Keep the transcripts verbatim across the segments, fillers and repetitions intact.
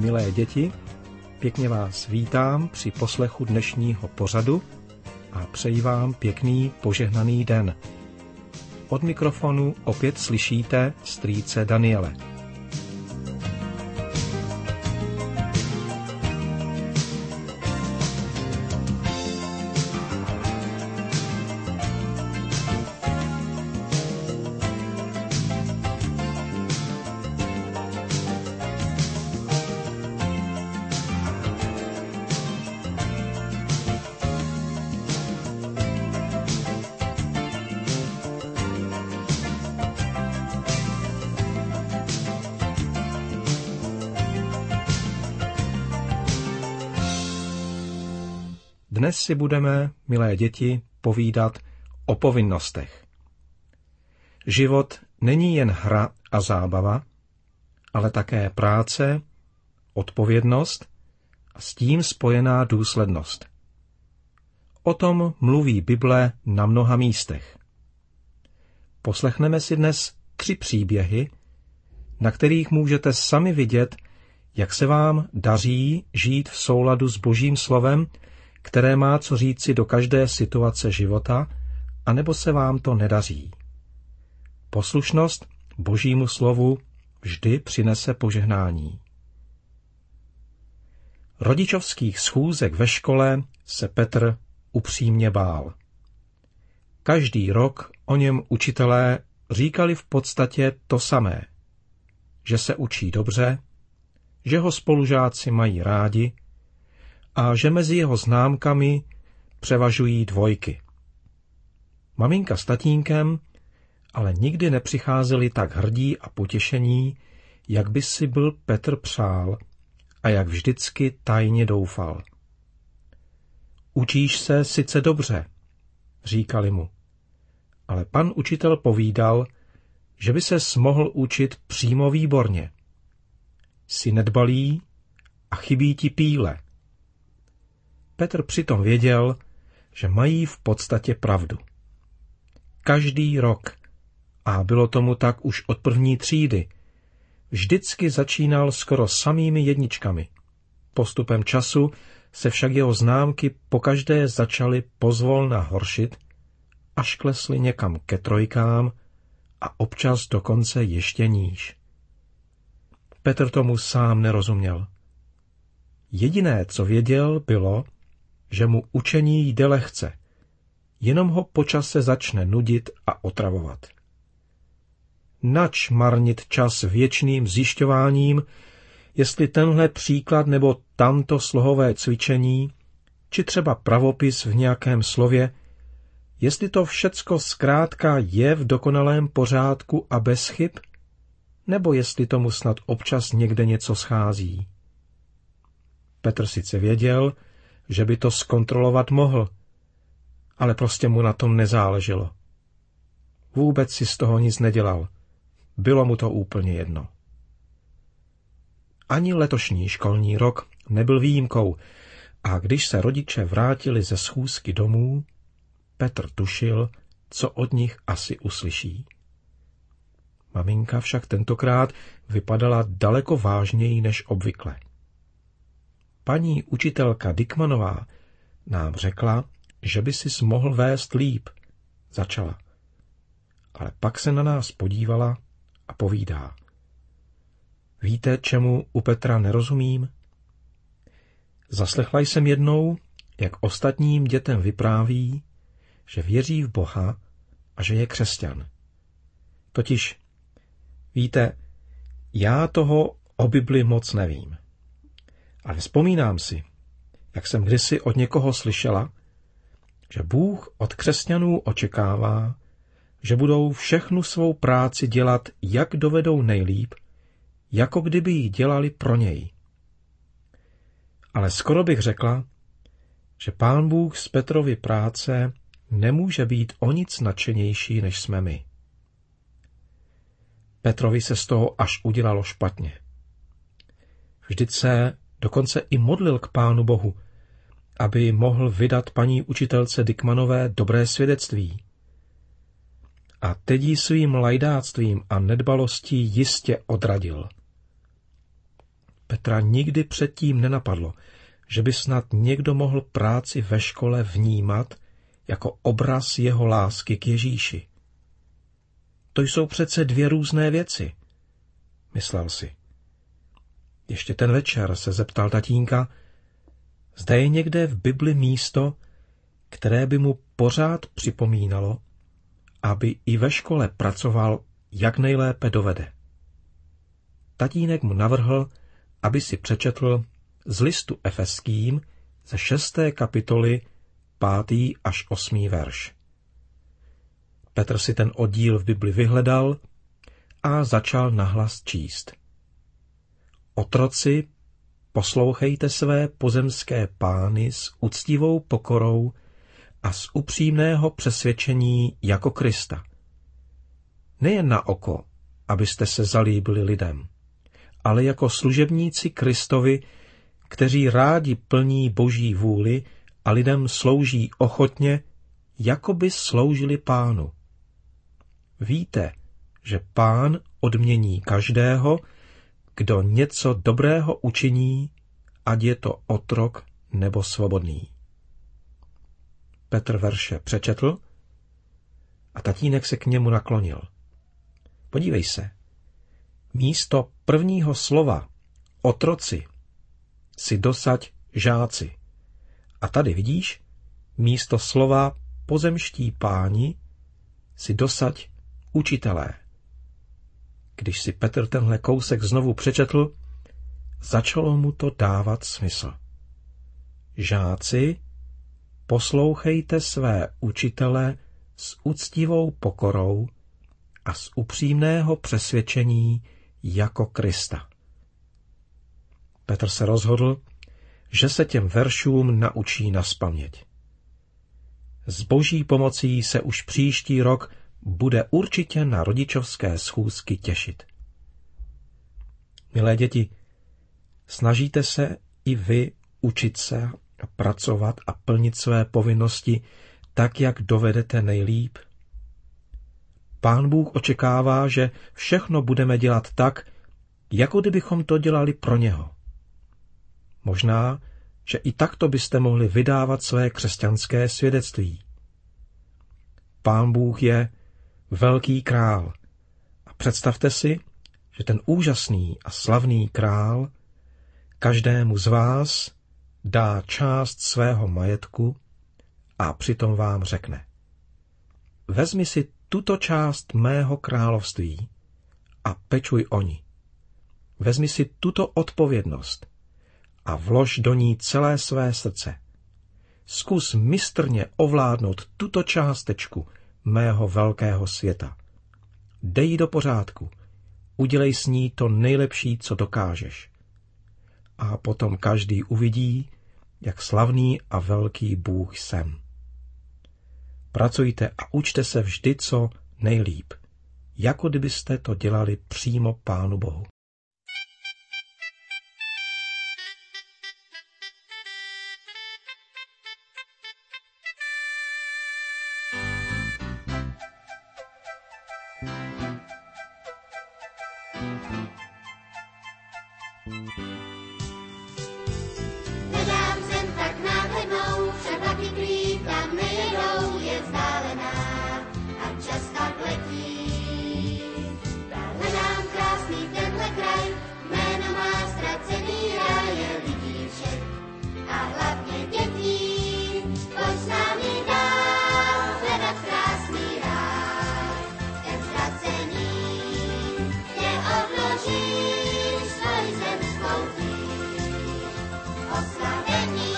Milé děti, pěkně vás vítám při poslechu dnešního pořadu a přeji vám pěkný požehnaný den. Od mikrofonu opět slyšíte strýce Daniele. Dnes si budeme, milé děti, povídat o povinnostech. Život není jen hra a zábava, ale také práce, odpovědnost a s tím spojená důslednost. O tom mluví Bible na mnoha místech. Poslechneme si dnes tři příběhy, na kterých můžete sami vidět, jak se vám daří žít v souladu s Božím slovem, které má co říci do každé situace života, anebo se vám to nedaří. Poslušnost Božímu slovu vždy přinese požehnání. Rodičovských schůzek ve škole se Petr upřímně bál. Každý rok o něm učitelé říkali v podstatě to samé, že se učí dobře, že ho spolužáci mají rádi a že mezi jeho známkami převažují dvojky. Maminka s tatínkem ale nikdy nepřicházeli tak hrdí a potěšení, jak by si byl Petr přál a jak vždycky tajně doufal. Učíš se sice dobře, říkali mu, ale pan učitel povídal, že by ses mohl učit přímo výborně. Jsi nedbalý a chybí ti píle. Petr přitom věděl, že mají v podstatě pravdu. Každý rok, a bylo tomu tak už od první třídy, vždycky začínal skoro samými jedničkami. Postupem času se však jeho známky pokaždé začaly pozvolna horšit, až klesly někam ke trojkám a občas dokonce ještě níž. Petr tomu sám nerozuměl. Jediné, co věděl, bylo, že mu učení jde lehce, jenom ho po čase začne nudit a otravovat. Nač marnit čas věčným zjišťováním, jestli tenhle příklad nebo tamto slohové cvičení, či třeba pravopis v nějakém slově, jestli to všecko zkrátka je v dokonalém pořádku a bez chyb, nebo jestli tomu snad občas někde něco schází. Petr sice věděl, že by to zkontrolovat mohl, ale prostě mu na tom nezáleželo. Vůbec si z toho nic nedělal. Bylo mu to úplně jedno. Ani letošní školní rok nebyl výjimkou a když se rodiče vrátili ze schůzky domů, Petr tušil, co od nich asi uslyší. Maminka však tentokrát vypadala daleko vážněji než obvykle. Paní učitelka Dickmanová nám řekla, že by sis mohl vést líp, začala. Ale pak se na nás podívala a povídá. Víte, čemu u Petra nerozumím? Zaslechla jsem jednou, jak ostatním dětem vypráví, že věří v Boha a že je křesťan. Totiž, víte, já toho o Bibli moc nevím. Ale vzpomínám si, jak jsem kdysi od někoho slyšela, že Bůh od křesťanů očekává, že budou všechnu svou práci dělat, jak dovedou nejlíp, jako kdyby ji dělali pro něj. Ale skoro bych řekla, že Pán Bůh z Petrovy práce nemůže být o nic nadšenější, než jsme my. Petrovi se z toho až udělalo špatně. Vždyť se dokonce i modlil k Pánu Bohu, aby mohl vydat paní učitelce Dickmanové dobré svědectví. A teď ji svým lajdáctvím a nedbalostí jistě odradil. Petra nikdy předtím nenapadlo, že by snad někdo mohl práci ve škole vnímat jako obraz jeho lásky k Ježíši. To jsou přece dvě různé věci, myslel si. Ještě ten večer se zeptal tatínka, zda je někde v Bibli místo, které by mu pořád připomínalo, aby i ve škole pracoval, jak nejlépe dovede. Tatínek mu navrhl, aby si přečetl z listu Efeským ze šesté kapitoly pátý až osmý verš. Petr si ten oddíl v Bibli vyhledal a začal nahlas číst. Otroci, poslouchejte své pozemské pány s úctivou pokorou a z upřímného přesvědčení jako Krista. Nejen na oko, abyste se zalíbili lidem, ale jako služebníci Kristovi, kteří rádi plní Boží vůli a lidem slouží ochotně, jako by sloužili Pánu. Víte, že Pán odmění každého, kdo něco dobrého učiní, ať je to otrok nebo svobodný. Petr verše přečetl a tatínek se k němu naklonil. Podívej se, místo prvního slova otroci si dosaď žáci. A tady vidíš, místo slova pozemští páni si dosaď učitelé. Když si Petr tenhle kousek znovu přečetl, začalo mu to dávat smysl. Žáci, poslouchejte své učitele s úctivou pokorou a z upřímného přesvědčení jako Krista. Petr se rozhodl, že se těm veršům naučí nazpaměť. S Boží pomocí se už příští rok bude určitě na rodičovské schůzky těšit. Milé děti, snažíte se i vy učit se a pracovat a plnit své povinnosti tak, jak dovedete nejlíp? Pán Bůh očekává, že všechno budeme dělat tak, jako kdybychom to dělali pro něho. Možná, že i takto byste mohli vydávat své křesťanské svědectví. Pán Bůh je velký král. A představte si, že ten úžasný a slavný král každému z vás dá část svého majetku a přitom vám řekne: vezmi si tuto část mého království a pečuj o ní. Vezmi si tuto odpovědnost a vlož do ní celé své srdce. Zkus mistrně ovládnout tuto částečku mého velkého světa. Dej ji do pořádku, udělej s ní to nejlepší, co dokážeš. A potom každý uvidí, jak slavný a velký Bůh jsem. Pracujte a učte se vždy co nejlíp, jako kdybyste to dělali přímo Pánu Bohu. Nedám sem tak náhlednou, však vlaky, který tam nejedou, je vzdálená a čas tak letí. Hledám krásný tenhle kraj, jméno má ztracený raj, je lidí všech a hlavně dětí. Pojď s námi dál hledat krásný ráj, ten ztracený tě odloží svoj zemskou tí. Oslavení.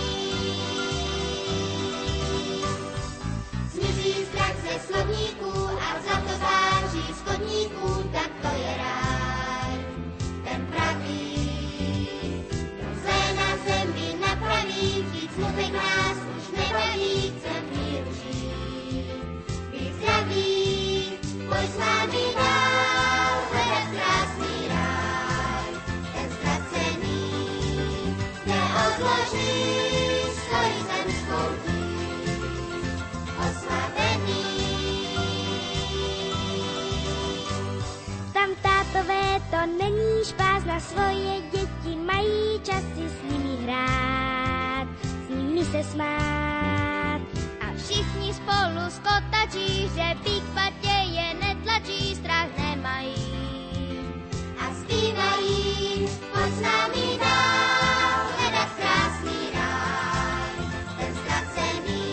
Zmizí strach ze slovníků a za to září z chodníků, tak to je ráj, ten pravý. Zlé na zemi napraví, vždyť smutek nás už nebaví, chcem míru žít. Být zdravý, pojď s námi dál, hledat krásný ráj, ten ztracený neodloží svoji zemskou tí. Oslavení. Tam tátové, to není špás na svoje děti. smát. A všichni spolu skotačí, že pík patěje netlačí, strach nemají. A zpívají, pojď s námi dál, hledat krásný ráj. Ten ztracený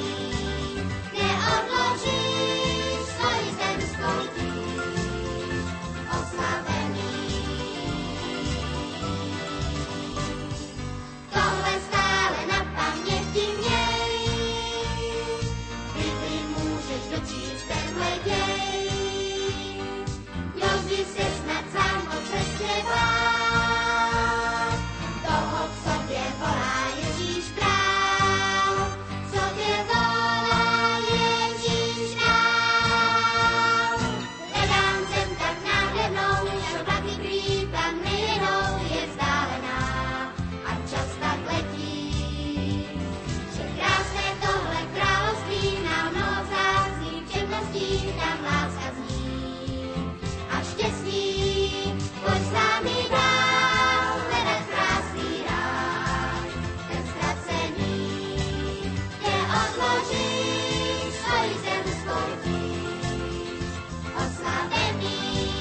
neodložíš, svoji zemskou tíž, oslavený. Tohle stále na paměti měj, kdy můžeš dočíst tenhle děj. Mnozí se snad sám o cestě bát, toho v sobě volá Ježíš král, v sobě volá Ježíš král. Hledám zem tak nádhernou, že vlaky prý tam nejedou, je vzdálená a čas tak letí. Že krásné tohle království nám mnoho vzácných čerností, tam láska zní a štěstí. Pojď s námi dál, hledat krásný ráj, ten ztracený neodložíš, svoji zemskou tíž, oslavený.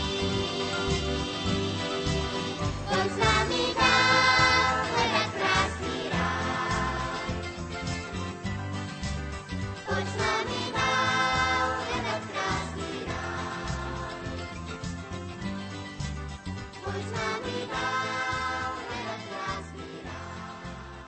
Pojď s námi dál, hledat krásný ráj. Pojď s námi dál, hledat krásný ráj. Pojď s námi dál, hledat krásný ráj.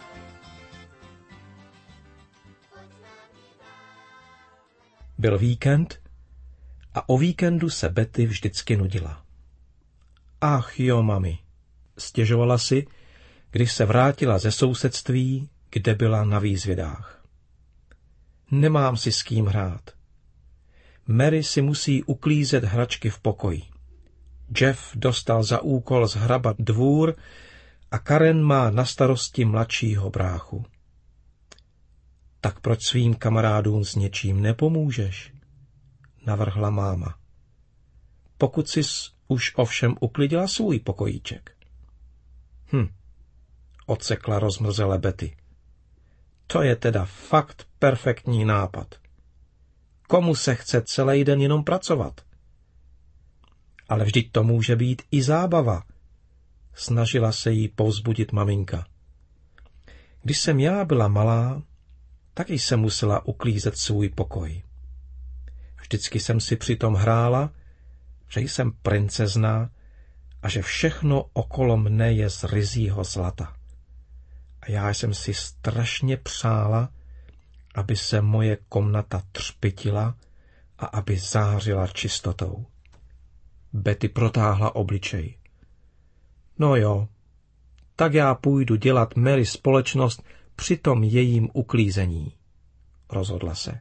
Pojď s námi dál. Byl víkend a o víkendu se Betty vždycky nudila. Ach jo, mami, stěžovala si, když se vrátila ze sousedství, kde byla na výzvědách. Nemám si s kým hrát. Mary si musí uklízet hračky v pokoji. Jeff dostal za úkol zhrabat dvůr a Karen má na starosti mladšího bráchu. Tak proč svým kamarádům s něčím nepomůžeš? Navrhla máma. Pokud jsi už ovšem uklidila svůj pokojíček. Hm, odsekla rozmrzele Betty. To je teda fakt perfektní nápad. Komu se chce celý den jenom pracovat? Ale vždyť to může být i zábava. Snažila se jí povzbudit maminka. Když jsem já byla malá, taky jsem musela uklízet svůj pokoj. Vždycky jsem si přitom hrála, že jsem princezna a že všechno okolo mne je z ryzího zlata. A já jsem si strašně přála, aby se moje komnata třpytila a aby zářila čistotou. Betty protáhla obličej. No jo, tak já půjdu dělat Mary společnost při tom jejím uklízení, rozhodla se.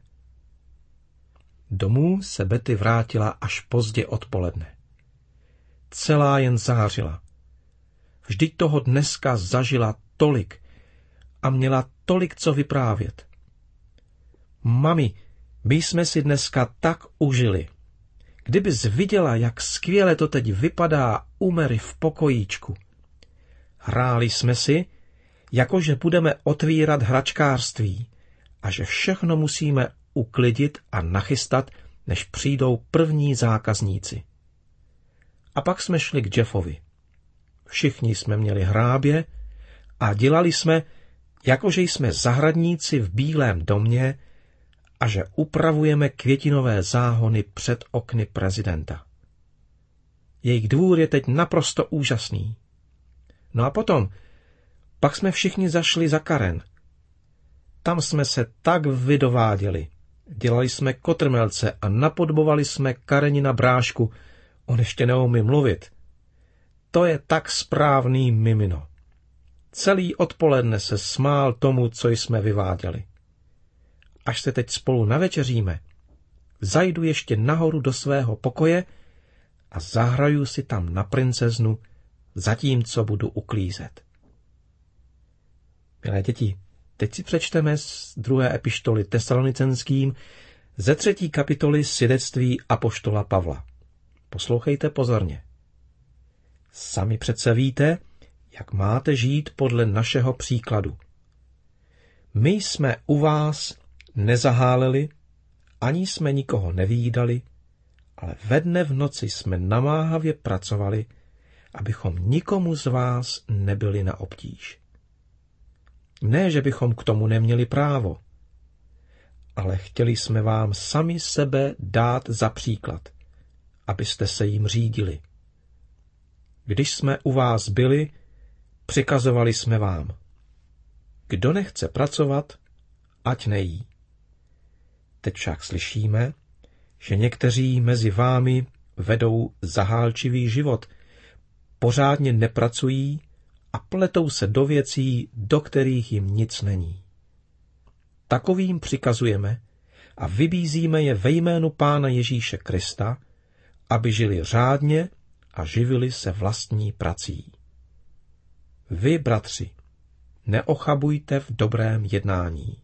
Domů se Betty vrátila až pozdě odpoledne. Celá jen zářila. Vždyť toho dneska zažila tolik a měla tolik co vyprávět. Mami, my jsme si dneska tak užili. Kdybys viděla, jak skvěle to teď vypadá u Mary v pokojíčku. Hráli jsme si, jakože budeme otvírat hračkářství a že všechno musíme uklidit a nachystat, než přijdou první zákazníci. A pak jsme šli k Jeffovi. Všichni jsme měli hrábě a dělali jsme, jakože jsme zahradníci v Bílém domě a že upravujeme květinové záhony před okny prezidenta. Jejich dvůr je teď naprosto úžasný. No a potom, pak jsme všichni zašli za Karen. Tam jsme se tak vydováděli. Dělali jsme kotrmelce a napodbovali jsme Karenina brášku. On ještě neumí mluvit. To je tak správný mimino. Celý odpoledne se smál tomu, co jsme vyváděli. Až se teď spolu navečeříme, zajdu ještě nahoru do svého pokoje a zahraju si tam na princeznu, zatímco budu uklízet. Milé děti, teď si přečteme z druhé epištoly Tesalonicenským ze třetí kapitoly svědectví apoštola Pavla. Poslouchejte pozorně. Sami přece víte, jak máte žít podle našeho příkladu. My jsme u vás nezaháleli, ani jsme nikoho nevídali, ale ve dne v noci jsme namáhavě pracovali, abychom nikomu z vás nebyli na obtíž. Ne, že bychom k tomu neměli právo, ale chtěli jsme vám sami sebe dát za příklad, abyste se jim řídili. Když jsme u vás byli, přikazovali jsme vám. Kdo nechce pracovat, ať nejí. Teď však slyšíme, že někteří mezi vámi vedou zahálčivý život, pořádně nepracují a pletou se do věcí, do kterých jim nic není. Takovým přikazujeme a vybízíme je ve jménu Pána Ježíše Krista, aby žili řádně a živili se vlastní prací. Vy, bratři, neochabujte v dobrém jednání.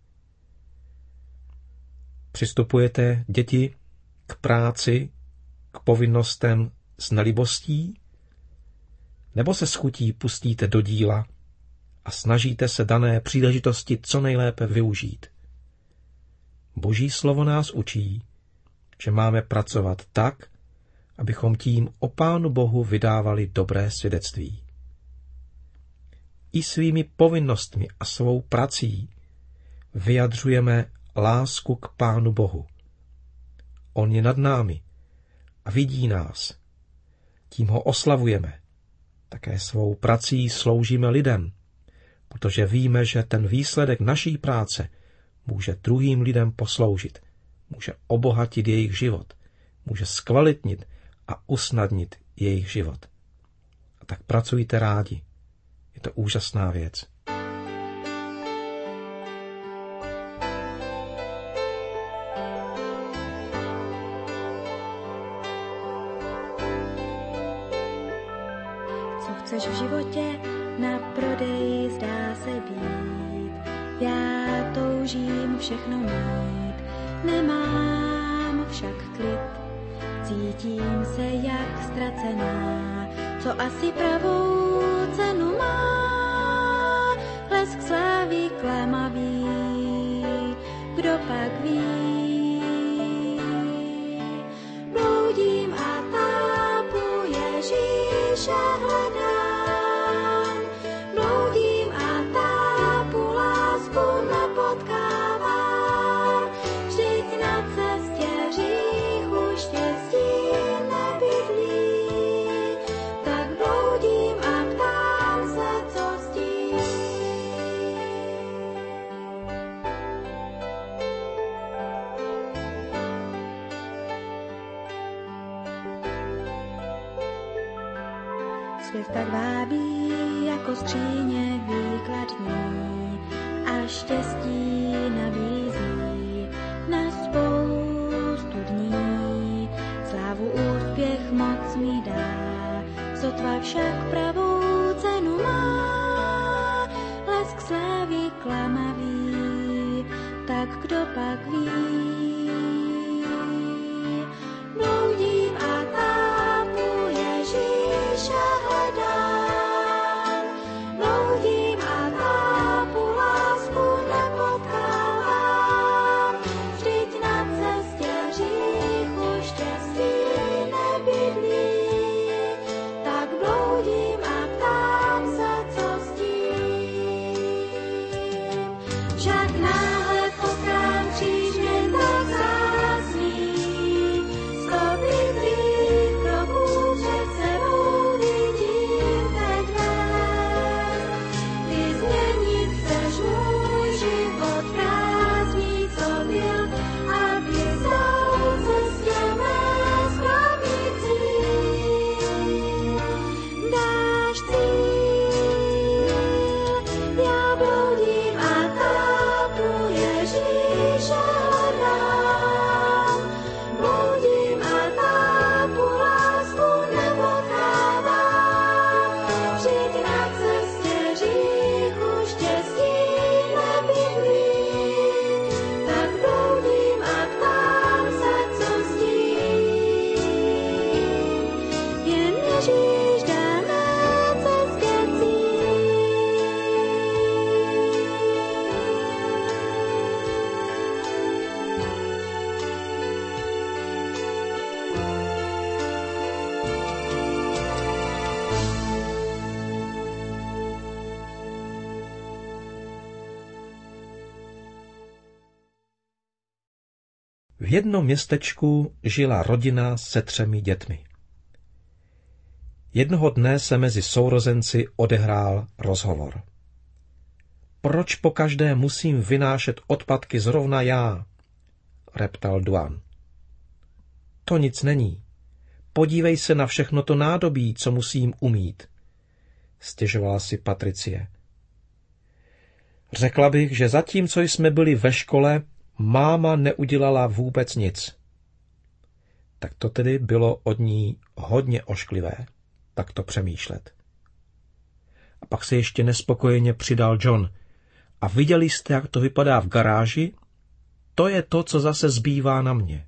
Přistupujete, děti, k práci, k povinnostem s nelibostí, nebo se s chutí pustíte do díla a snažíte se dané příležitosti co nejlépe využít. Boží slovo nás učí, že máme pracovat tak, abychom tím o Pánu Bohu vydávali dobré svědectví. I svými povinnostmi a svou prací vyjadřujeme lásku k Pánu Bohu. On je nad námi a vidí nás. Tím ho oslavujeme. Také svou prací sloužíme lidem, protože víme, že ten výsledek naší práce může druhým lidem posloužit, může obohatit jejich život, může zkvalitnit a usnadnit jejich život. A tak pracujte rádi. Je to úžasná věc. Co chceš v životě, na prodej zdá se být. Já toužím všechno mít, nemám však klid. Cítím se jak ztracená, co asi pravou cenu má. Lesk slávy klamavý, kdo pak ví. Bloudím a tápu Ježíše hledám, bloudím a tápu lásku nepotkávám. Vždyť na cestě hříchu štěstí nebydlí, tak bloudím a ptám se, co s tím. Svět tak vábí jako skříně výkladní a štěstí nabízí na spoustu dní. Slávu, úspěch, moc mi dá, sotva však pravou cenu má. Lesk slávy klamavý, tak kdo pak ví. Bloudím a tápu Ježíše hledám, bloudím a tápu lásku nepotkávám. Vždyť na cestě hříchu štěstí nebydlí, tak bloudím a ptám se, co s tím. Však náhle potkám kříž, mě tak V jednom městečku žila rodina se třemi dětmi. Jednoho dne se mezi sourozenci odehrál rozhovor. Proč pokaždé musím vynášet odpadky zrovna já? Reptal Duan. To nic není. Podívej se na všechno to nádobí, co musím umít, stěžovala si Patricie. Řekla bych, že zatímco jsme byli ve škole, máma neudělala vůbec nic. Tak to tedy bylo od ní hodně ošklivé, tak to přemýšlet. A pak se ještě nespokojeně přidal John. A viděli jste, jak to vypadá v garáži? To je to, co zase zbývá na mě.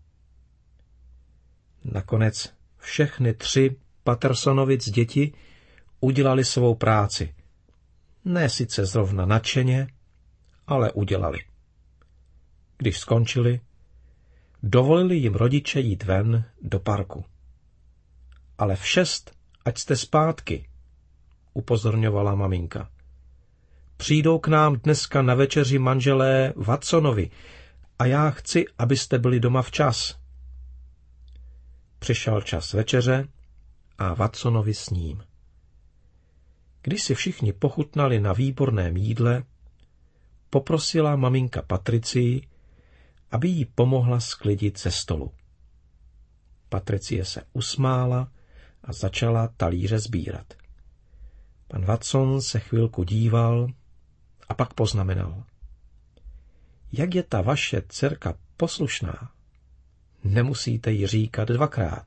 Nakonec všechny tři Pattersonovic děti udělali svou práci. Ne sice zrovna nadšeně, ale udělali. Když skončili, dovolili jim rodiče jít ven do parku. Ale v šest, ať jste zpátky, upozorňovala maminka. Přijdou k nám dneska na večeři manželé Watsonovi a já chci, abyste byli doma včas. Přišel čas večeře a Watsonovi s ním. Když si všichni pochutnali na výborném jídle, poprosila maminka Patricii, aby jí pomohla sklidit ze stolu. Patricie se usmála a začala talíře sbírat. Pan Watson se chvilku díval a pak poznamenal. Jak je ta vaše dcerka poslušná? Nemusíte jí říkat dvakrát.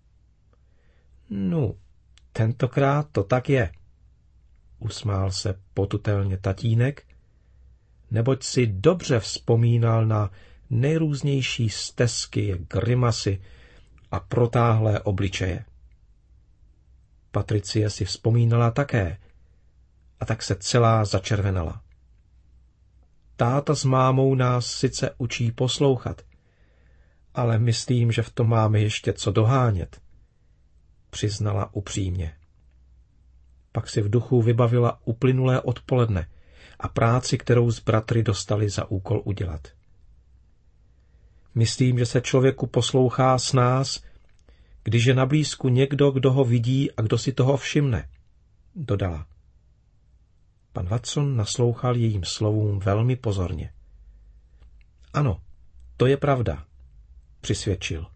No, tentokrát to tak je, usmál se potutelně tatínek, neboť si dobře vzpomínal na nejrůznější stesky, grimasy a protáhlé obličeje. Patricie si vzpomínala také, a tak se celá začervenala. Táta s mámou nás sice učí poslouchat, ale myslím, že v tom máme ještě co dohánět, přiznala upřímně. Pak si v duchu vybavila uplynulé odpoledne a práci, kterou s bratry dostali za úkol udělat. Myslím, že se člověku poslouchá s nás, když je na blízku někdo, kdo ho vidí a kdo si toho všimne, dodala. Pan Watson naslouchal jejím slovům velmi pozorně. Ano, to je pravda, přisvědčil.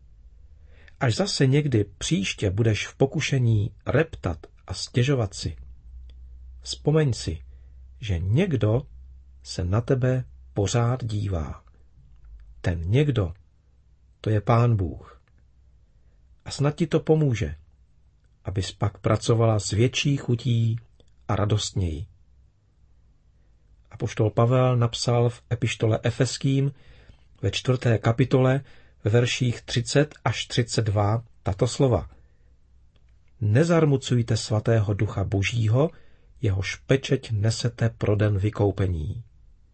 Až zase někdy příště budeš v pokušení reptat a stěžovat si, vzpomeň si, že někdo se na tebe pořád dívá. Ten někdo, to je Pán Bůh. A snad ti to pomůže, abys pak pracovala s větší chutí a radostněji. Apoštol Pavel napsal v epištole Efeským ve čtvrté kapitole ve verších třicet až třicet dva tato slova. Nezarmucujte svatého ducha božího, jehož pečeť nesete pro den vykoupení.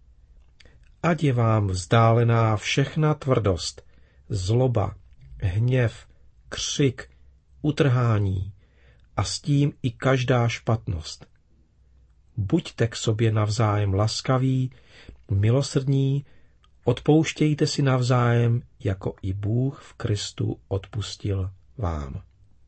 Ať je vám vzdálená všechna tvrdost, zloba, hněv, křik, utrhání a s tím i každá špatnost. Buďte k sobě navzájem laskaví, milosrdní, odpouštějte si navzájem, jako i Bůh v Kristu odpustil vám.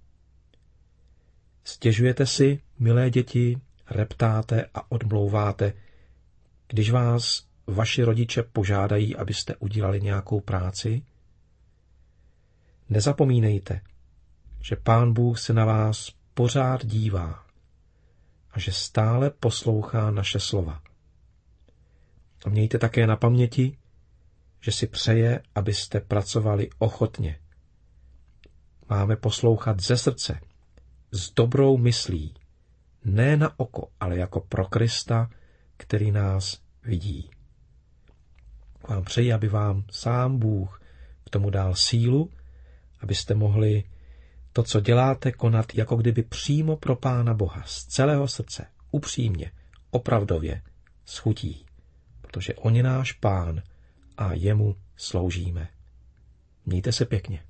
Stěžujete si, milé děti, reptáte a odmlouváte, když vás vaši rodiče požádají, abyste udělali nějakou práci? Nezapomínejte, že Pán Bůh se na vás pořád dívá a že stále poslouchá naše slova. A mějte také na paměti, že si přeje, abyste pracovali ochotně. Máme poslouchat ze srdce, s dobrou myslí, ne na oko, ale jako pro Krista, který nás vidí. Vám přeji, aby vám sám Bůh k tomu dal sílu, abyste mohli to, co děláte, konat jako kdyby přímo pro Pána Boha, z celého srdce, upřímně, opravdově, s chutí, protože on je náš Pán a jemu sloužíme. Mějte se pěkně.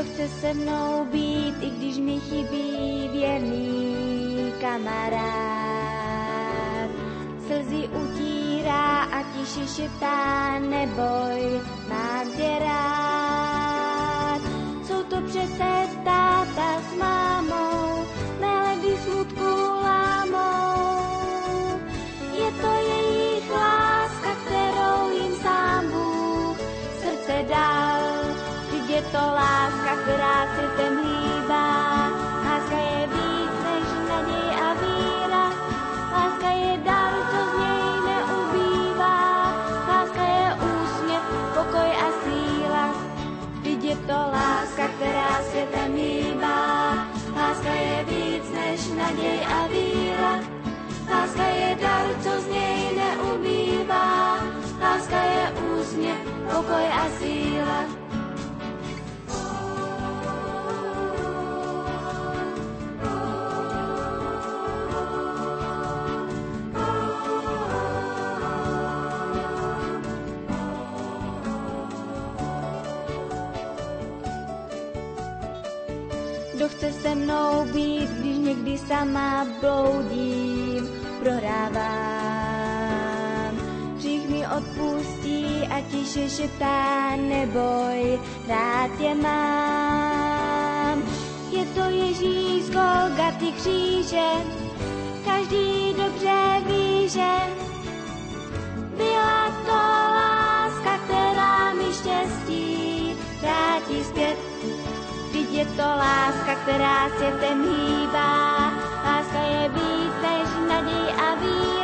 Kdo chce se mnou být, i když mi chybí věrný kamarád. Slzy utírá a tiše šeptá, neboj, mám tě rád. Jsou to přece táta s mámou, mé ledy smutku lámou. Je to jejich láska, kterou jim sám Bůh srdce dal. Vždyť je to láska, která světem hýbá. Láska je víc než naděj a víra. Láska je dar, co z něj neubývá. Láska je úsměv, pokoj a síla. Vždyť je to láska, která světem hýbá. Láska je víc než naděj a víra. Láska je dar, co z něj neubývá. Láska je úsměv, pokoj a síla. Kdo chce se mnou být, když někdy sama bloudím, prohrávám. Hřích mi odpustí a tiše šeptá, neboj, rád tě mám. Je to Ježíš z Golgaty kříže, každý dobře ví, že byla to láska, která mi štěstí vrátí zpět. Vždyť je to láska, která světem hýbá. Láska je víc než naděj a víra.